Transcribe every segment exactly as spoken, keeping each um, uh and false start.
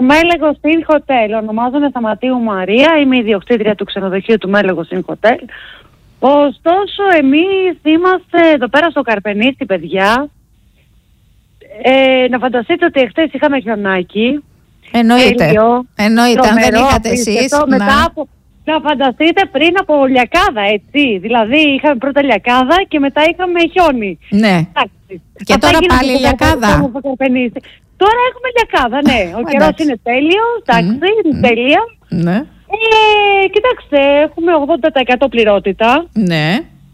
Το Μέλεγος Inn Hotel. Ονομάζομαι Σταματίου Μαρία. Είμαι ιδιοκτήτρια του ξενοδοχείου του Μέλεγος Inn Hotel. Ωστόσο, εμείς είμαστε εδώ πέρα στο Καρπενήσι, παιδιά. Ε, να φανταστείτε ότι εχθές είχαμε χιονάκι. Εννοείται. Τέλειο, Εννοείται, αν δεν τρομερό, είχατε εσείς. να... Μετά από, να φανταστείτε πριν από λιακάδα, έτσι. Δηλαδή είχαμε πρώτα λιακάδα και μετά είχαμε χιόνι. Ναι. Εντάξει. Και Αυτά τώρα γίνονται πάλι στο λιακάδα. Τώρα έχουμε λιακάδα, ναι. Ο καιρός Εντάξει. είναι τέλειος, εντάξει, Mm. είναι τέλεια. Ναι. Ε, κοιτάξτε, έχουμε ογδόντα τοις εκατό πληρότητα. Ναι.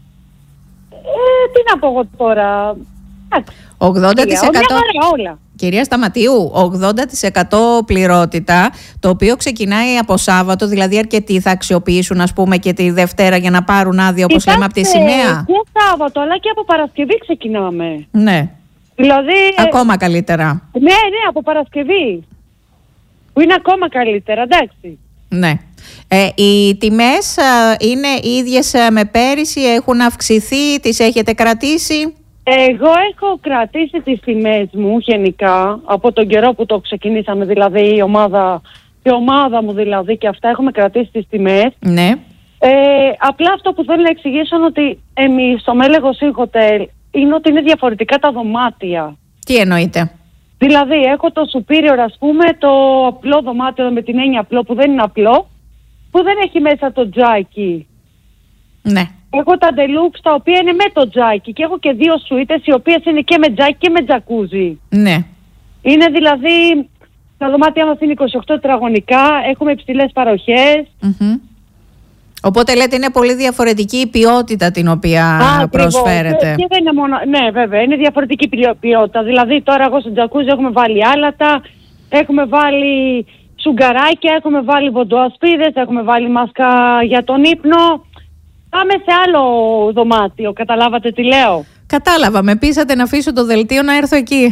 Ε, τι να πω εγώ τώρα. Εντάξει, ογδόντα τοις εκατό. μια χαρά όλα. Κυρία Σταματίου, ογδόντα τοις εκατό πληρότητα, το οποίο ξεκινάει από Σάββατο, δηλαδή αρκετοί θα αξιοποιήσουν, ας πούμε, και τη Δευτέρα για να πάρουν άδεια, όπως λέμε, από τη σημαία. Και Σάββατο, αλλά και από Παρασκευή ξεκινάμε. Ναι. Δηλαδή. Ακόμα καλύτερα. Ναι, ναι, από Παρασκευή. Που είναι ακόμα καλύτερα, εντάξει. Ναι. Ε, οι τιμές ε, είναι ίδιες ε, με πέρυσι, έχουν αυξηθεί, τις έχετε κρατήσει? Εγώ έχω κρατήσει τις τιμές μου γενικά από τον καιρό που το ξεκινήσαμε, δηλαδή η ομάδα, η ομάδα μου δηλαδή, και αυτά έχουμε κρατήσει τις τιμές. Ναι. Ε, απλά αυτό που θέλω να εξηγήσω είναι ότι εμείς στο Μέλεγος Inn Hotel είναι ότι είναι διαφορετικά τα δωμάτια. Τι εννοείτε? Δηλαδή έχω το superior, ας πούμε, το απλό δωμάτιο με την έννοια απλό που δεν είναι απλό, που δεν έχει μέσα το τζάκι. Ναι. Έχω τα deluxe τα οποία είναι με το τζάκι και έχω και δύο σουίτες οι οποίες είναι και με τζάκι και με τζακούζι. Ναι. Είναι δηλαδή, τα δωμάτια μας είναι είκοσι οκτώ τετραγωνικά, έχουμε υψηλές παροχές. Mm-hmm. Οπότε λέτε είναι πολύ διαφορετική η ποιότητα την οποία Α, προσφέρετε. Και, και δεν είναι μόνο, ναι βέβαια, είναι διαφορετική ποιότητα. Δηλαδή τώρα εγώ στο τζακούζι έχουμε βάλει άλατα, έχουμε βάλει σουγκαράκια, έχουμε βάλει βοντοασπίδες, έχουμε βάλει μάσκα για τον ύπνο. Πάμε σε άλλο δωμάτιο, καταλάβατε τι λέω? Κατάλαβα, με πείσατε να αφήσω το δελτίο να έρθω εκεί.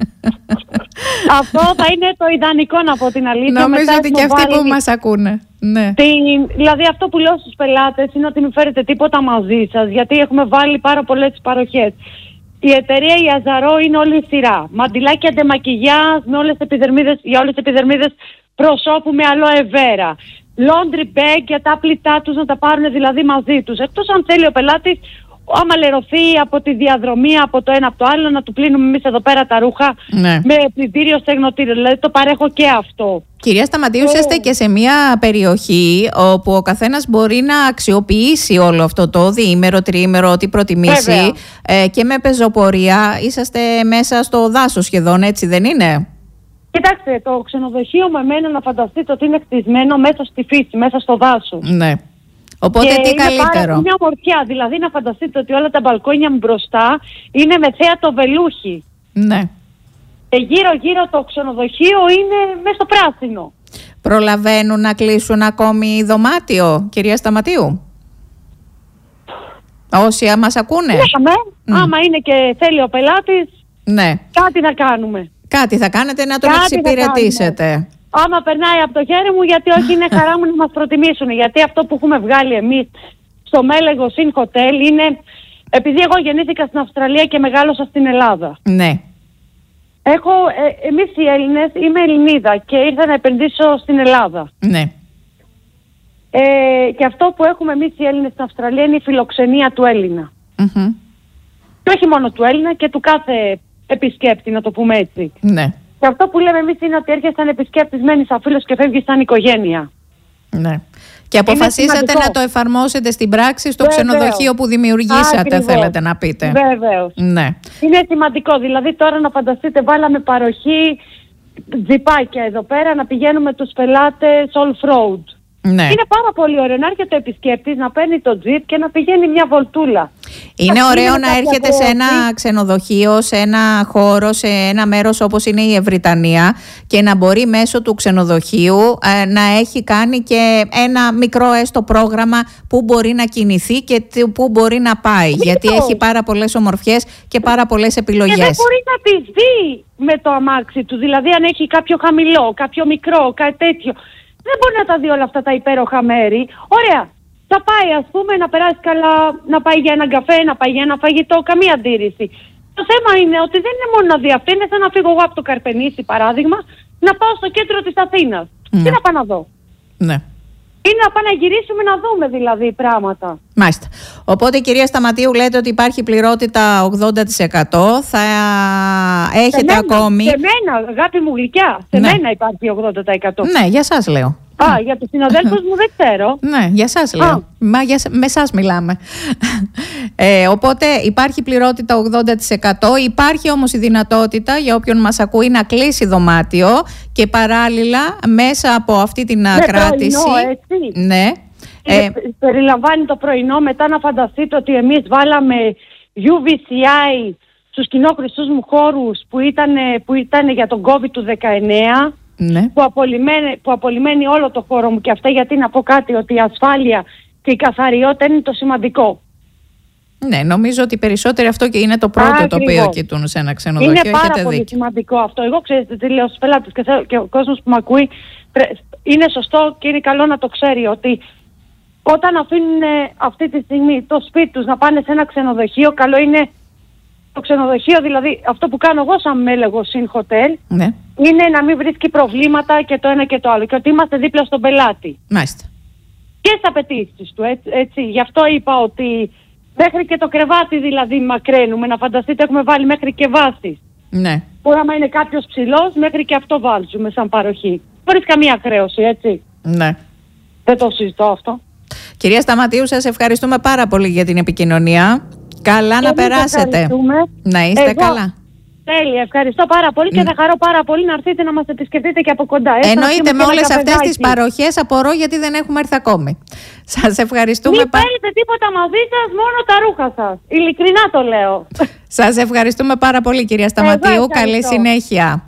Αυτό θα είναι το ιδανικό, να πω την αλήθεια. Νομίζω μετά ότι και αυτοί βάλει... που μας ακούνε. Ναι. Την... Δηλαδή αυτό που λέω στους πελάτες είναι ότι μην φέρετε τίποτα μαζί σας, γιατί έχουμε βάλει πάρα πολλές παροχές. Η εταιρεία η Αζαρό είναι όλη η σειρά. Μαντιλάκια ντεμακιγιάζ με όλες τις επιδερμίδες, για όλες τις επιδερμίδες προσώπου με aloe vera. Laundry bag για τα πλητά τους να τα πάρουν δηλαδή μαζί τους. Εκτός αν θέλει ο πελάτης, άμα λερωθεί από τη διαδρομή, από το ένα από το άλλο, να του πλύνουμε εμείς εδώ πέρα τα ρούχα, ναι, με πλυντήριο στεγνοτήριο. Δηλαδή το παρέχω και αυτό. Κυρία Σταματίου, ε... είστε και σε μια περιοχή όπου ο καθένας μπορεί να αξιοποιήσει όλο αυτό το διήμερο, τριήμερο, ό,τι προτιμήσει, ε, και με πεζοπορία. Είσαστε μέσα στο δάσος σχεδόν, έτσι δεν είναι? Κοιτάξτε, το ξενοδοχείο με εμένα, να φανταστείτε ότι είναι χτισμένο μέσα στη φύση, μέσα στο δάσος. Ναι. Οπότε και τι είναι καλύτερο? Πάρα, είναι ομορφιά. Δηλαδή να φανταστείτε ότι όλα τα μπαλκόνια μου μπροστά είναι με θέα το βελούχι. Ναι. Και γύρω γύρω το ξενοδοχείο είναι μέσα στο πράσινο. Προλαβαίνουν να κλείσουν ακόμη δωμάτιο, κυρία Σταματίου? Όσοι μας ακούνε. Ναι, mm. άμα είναι και θέλει ο πελάτης, ναι, κάτι να κάνουμε. Κάτι θα κάνετε να τον εξυπηρετήσετε. Άμα περνάει από το χέρι μου, γιατί όχι, είναι χαρά μου να μας προτιμήσουν. Γιατί αυτό που έχουμε βγάλει εμείς στο Μέλεγος Inn Hotel είναι, επειδή εγώ γεννήθηκα στην Αυστραλία και μεγάλωσα στην Ελλάδα. Ναι. Έχω, ε, εμείς οι Έλληνες, είμαι Ελληνίδα και ήρθα να επενδύσω στην Ελλάδα. Ναι. Ε, και αυτό που έχουμε εμείς οι Έλληνες στην Αυστραλία είναι η φιλοξενία του Έλληνα. Mm-hmm. Και όχι μόνο του Έλληνα, και του κάθε επισκέπτη, να το πούμε έτσι. Ναι. Και αυτό που λέμε εμείς είναι ότι έρχεσαι σαν επισκέπτης, μένεις σαν φίλος και φεύγεις σαν οικογένεια. Ναι. Και αποφασίσατε να το εφαρμόσετε στην πράξη στο Βεβαίως. Ξενοδοχείο που δημιουργήσατε, ακριβώς, θέλετε να πείτε. Βεβαίως. Ναι. Είναι σημαντικό. Δηλαδή τώρα να φανταστείτε, βάλαμε παροχή τζιπάκια εδώ πέρα, να πηγαίνουμε τους πελάτες off-road. Ναι. Είναι πάρα πολύ ωραίο να έρχεται ο επισκέπτης, να παίρνει το τζιπ και να πηγαίνει μια βολτούλα. Είναι Ας ωραίο να έρχεται σε ένα ξενοδοχείο, σε ένα χώρο, σε ένα μέρος όπως είναι η Ευρυτανία, και να μπορεί μέσω του ξενοδοχείου ε, να έχει κάνει και ένα μικρό έστω πρόγραμμα που μπορεί να κινηθεί και που μπορεί να πάει. Μικρό. Γιατί έχει πάρα πολλές ομορφιές και πάρα πολλές επιλογές. Και δεν μπορεί να τις δει με το αμάξι του. Δηλαδή αν έχει κάποιο χαμηλό, κάποιο μικρό, κάτι τέτοιο. Δεν μπορεί να τα δει όλα αυτά τα υπέροχα μέρη. Ωραία. Θα πάει, ας πούμε, να περάσει καλά, να πάει για έναν καφέ, να πάει για ένα φαγητό, καμία αντίρρηση. Το θέμα είναι ότι δεν είναι μόνο να δει αυτό. Είναι σαν να φύγω εγώ από το Καρπενήσι, παράδειγμα, να πάω στο κέντρο της Αθήνας. Ναι. Τι να πάω να δω. Ναι. Είναι να πάμε να γυρίσουμε να δούμε δηλαδή πράγματα. Μάλιστα. Οπότε, κυρία Σταματίου, λέτε ότι υπάρχει πληρότητα ογδόντα τοις εκατό. Θα έχετε σε μένα, ακόμη. Σε μένα, αγάπη μου γλυκιά. Σε Ναι. μένα υπάρχει ογδόντα τοις εκατό. Ναι, για σας λέω. Α, για τους συναδέλφους μου δεν ξέρω. Ναι, για σας λέω. Α. Μα για, με εσάς μιλάμε. Ε, οπότε υπάρχει πληρότητα ογδόντα τοις εκατό. Υπάρχει όμως η δυνατότητα για όποιον μας ακούει να κλείσει δωμάτιο και παράλληλα μέσα από αυτή την Με κράτηση. πρωινό, έτσι. Ναι. Ε, περιλαμβάνει το πρωινό, μετά να φανταστείτε ότι εμείς βάλαμε γιου βι σι άι στους κοινόχρηστούς μου χώρους που ήταν, που ήταν για τον κόβιντ του δεκαεννέα, Ναι. που, απολυμμένει, που απολυμμένει όλο το χώρο μου, και αυτά γιατί να πω κάτι, ότι η ασφάλεια και η καθαριότητα είναι το σημαντικό. Ναι, νομίζω ότι περισσότερο αυτό και είναι το πρώτο Ακριβώς. το οποίο κοιτούν σε ένα ξενοδοχείο. Είναι πάρα Έχετε πολύ δίκιο. σημαντικό αυτό. Εγώ ξέρετε τι λέω στους πελάτες και, θέλω, και ο κόσμος που με ακούει, είναι σωστό και είναι καλό να το ξέρει ότι όταν αφήνουν αυτή τη στιγμή το σπίτι τους να πάνε σε ένα ξενοδοχείο, καλό είναι το ξενοδοχείο, δηλαδή αυτό που κάνω εγώ σαν μέλεγο συν χοτέλ, Ναι. είναι να μην βρίσκει προβλήματα και το ένα και το άλλο, και ότι είμαστε δίπλα στον πελάτη Μάλιστα. και στις απαιτήσεις του, έτσι, έτσι. Γι' αυτό είπα ότι μέχρι και το κρεβάτι δηλαδή μακραίνουμε, να φανταστείτε έχουμε βάλει μέχρι και βάσεις. Ναι. Που άμα είναι κάποιος ψηλός, μέχρι και αυτό βάζουμε σαν παροχή. Χωρίς καμία χρέωση, έτσι. Ναι. Δεν το συζητώ αυτό. Κυρία Σταματίου, σας ευχαριστούμε πάρα πολύ για την επικοινωνία. Καλά να Εμείς περάσετε. ευχαριστούμε. Να είστε Εγώ- καλά. Τέλεια, ευχαριστώ πάρα πολύ και Ναι. θα χαρώ πάρα πολύ να έρθετε να μας επισκεφτείτε και από κοντά. Έτσι, να Εννοείται, πιούμε με και ένα όλες αυτές τις καφεδάκι. παροχές απορώ γιατί δεν έχουμε έρθει ακόμη. Σας ευχαριστούμε Μην πάρα παίρνετε τίποτα μαζί σας, μόνο τα ρούχα σας. Ειλικρινά το λέω. Σας ευχαριστούμε πάρα πολύ, κυρία Σταματίου. Εγώ Καλή ευχαριστώ. συνέχεια.